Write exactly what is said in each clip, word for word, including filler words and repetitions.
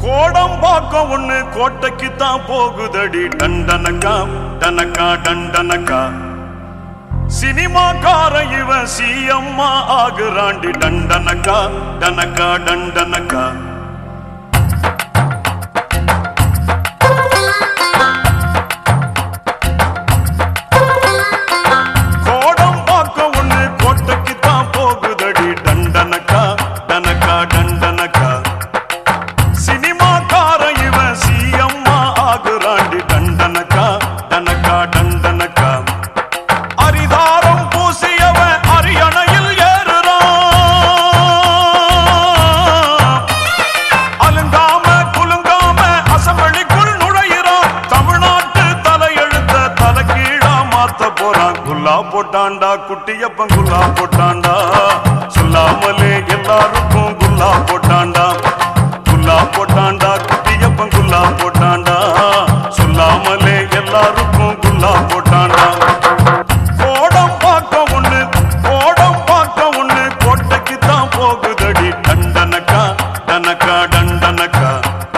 கோடம்பாக்கம் ஒண்ணு கோட்டைக்கு தான் போகுதடி டண்டனக்கா டனக்கா டண்டனக்கா சினிமாக்கார இவன் சிஎம்மா ஆகுறாண்டி டண்டனக்கா டனக்கா டண்டனக்கா கோடம்பாக்கம் ஒண்ணு கோட்டைக்கு தான் போகுதடி டண்டனக்கா டனக்கா டண்டனக்கா சினிமாக்கார இவன் சிஎம்மா ஆகுறாண்டி டண்டனக்கா டனக்கா டண்டனக்கா அரிதாரம் பூசியவன் அரியணையில் ஏறுறான் அலுங்காம குலுங்காம அசம்பிளிக்குள் நுழையிறான் தமிழ்நாட்டு தலையெழுத்த தலைகீழா மாத்த போறான் குல்லா போட்டாண்டா குட்டியப்பன் குல்லா போட்டாண்டா சொல்லாமலே எல்லாருக்கும் குல்லா போட்டாண்டா குல்லா போட்டாண்டா குட்டியப்பன் குல்லா போட்டாண்டா சொல்லாமலே எல்லாருக்கும் குல்லா போட்டாண்டா கோடம்பாக்கம் ஒண்ணு கோடம்பாக்கம் ஒண்ணு கோட்டைக்கு தான் போகுதடி டண்டனக்கா டனக்கா டண்டனக்கா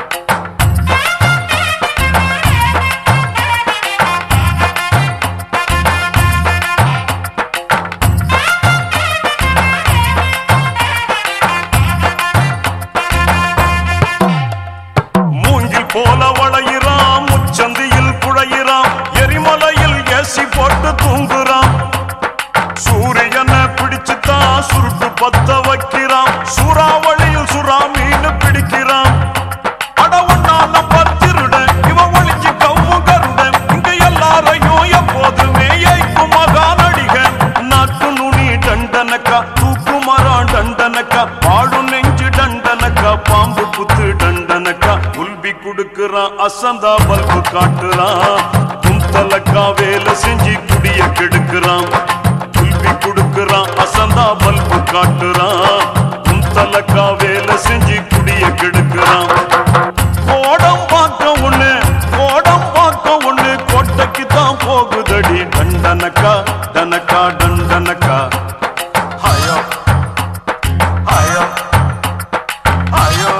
போல வளையிறான் முச்சந்தியில் குழையிறான் எரிமலையில் ஏசி போட்டு தூங்குறான் சூரியனை பிடிச்சுதான் சுருட்டு பத்த வைக்கிறான் சூறாவளியில் சுறா மீன் பிடிக்கிறான் அடவண்ணால பத்திருட இவன் ஒளிஞ்சு கவ்வும் கருட இங்க எல்லாரையும் எப்போதுமே ஏய்க்கும் மகா நடிக நாட்டு நுனி டண்டனக்கா தூக்கு மரம் டண்டனக்கா பாடு நெஞ்சு டண்டனக்கா பாம்பு புத்து டண்டனக்கா உல்பி குடுக்குறான் அசந்தா பல்பு காட்டுறான் குந்தலக்கா வேலை செஞ்சு குடிய கெடுக்கிறான் உல்பி குடுக்குறான் அசந்தா பல்பு காட்டுறான் குந்தலக்கா வேலை செஞ்சு குடிய கெடுக்கிறான் கோடம்பாக்கம் ஒண்ணு கோடம்பாக்கம் ஒண்ணு கோட்டைக்கு தான் போகுதடி டண்டனக்கா டனக்கா டண்டனக்கா ஹயோ ஹயோ ஹயோ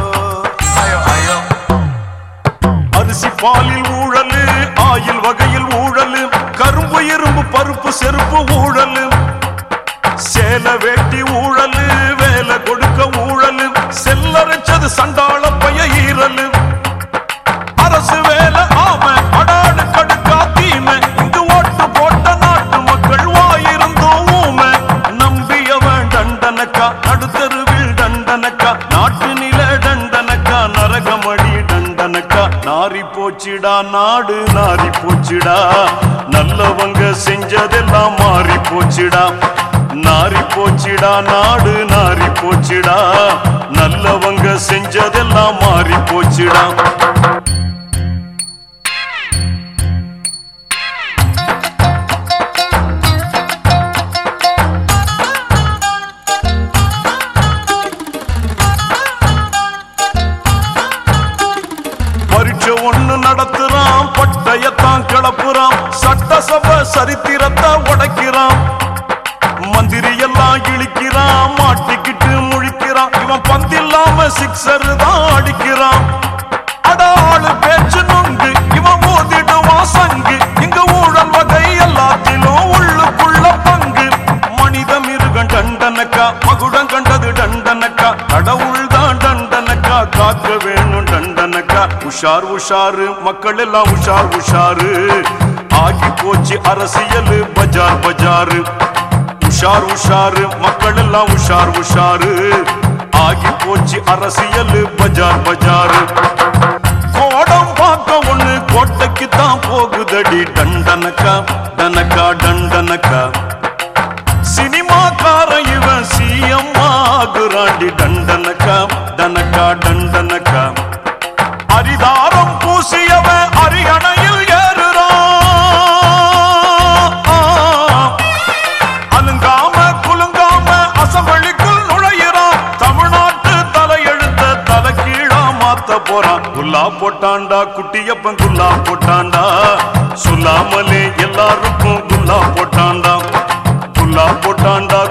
அரிசி பாலில் ஊழலு ஆயில் வகையில் ஊழலு கரும்பு இரும்பு பருப்பு செருப்பு ஊழலு சேல வேட்டி ஊழலு வேலை கொடுக்க ஊழலு செல்லரைச்சது சண்டாள பைய ஈரலு அரசு வேலை ஆம அடாடு கடுக்கா தீமை இங்கு ஓட்டு போட்ட நாட்டு மக்கள் வாயிருந்தோம் ஊமை நம்பியவன் டண்டனக்கா நடுத்தருவில் டண்டனக்கா நாட்டு நில டண்டனக்கா நரகமடி டண்டனக்கா நாரி போச்சிடா நாடு நாரி போச்சிடா நல்லவங்க செஞ்சதெல்லாம் மாறி போச்சிடா நாரி போச்சிடா நாடு நாரி போச்சிடா நல்லவங்க செஞ்சதெல்லாம் மாறி போச்சிடா ஒண்ணு நடத்துறான் பட்டயத்தான் கிளப்புறான் சட்டசபை சரித்திரத்தை உடைக்கிறான் மந்திரி எல்லாம் இழிக்கிறான் மாட்டிக்கிட்டு முழிக்கிறான் இவன் பந்தில்லாம சிக்ஸர் தான் அடிக்கிறான் அடாளு பேச்சு நொங்கு இவன் மோதிடுவான் சங்கு இங்க ஊழல் வகை எல்லாத்திலும் உள்ளுக்குள்ள பங்கு மனித மிருகம் டண்டனக்கா மகுடம் கண்டது டண்டனக்கா கடவுள் தான் டண்டனக்கா காக்க வேணும் டண்டனக்கா உஷார் உஷாரு மக்கள் எல்லாம் உஷார் உஷாரு ஆகி போச்சு அரசியல் பஜார் பஜாரு உஷார் உஷாரு மக்கள் எல்லாம் உஷார் உஷாரு ஆகி போச்சு அரசியல் பஜார் பஜாரு கோடம்பாக்கம் ஒண்ணு கோட்டைக்கு தான் போகுதடி டண்டனக்கா டனக்கா டண்டனக்கா சினிமாக்கார இவன் சிஎம்மா ஆகுறாண்டி டண்டனக்கா டனக்கா டண்டனக்கா அரிதாரம் பூசியவன் அரியணையில் ஏறுறான் அலுங்காம குலுங்காம அசம்பிளிக்குள் நுழையிறான் தமிழ்நாட்டு தலையெழுத்த தலைகீழா மாத்த போறான் குல்லா போட்டாண்டா குட்டியப்பன் குல்லா போட்டாண்டா சொல்லாமலே எல்லாருக்கும் குல்லா போட்டாண்டா குல்லா போட்டாண்டா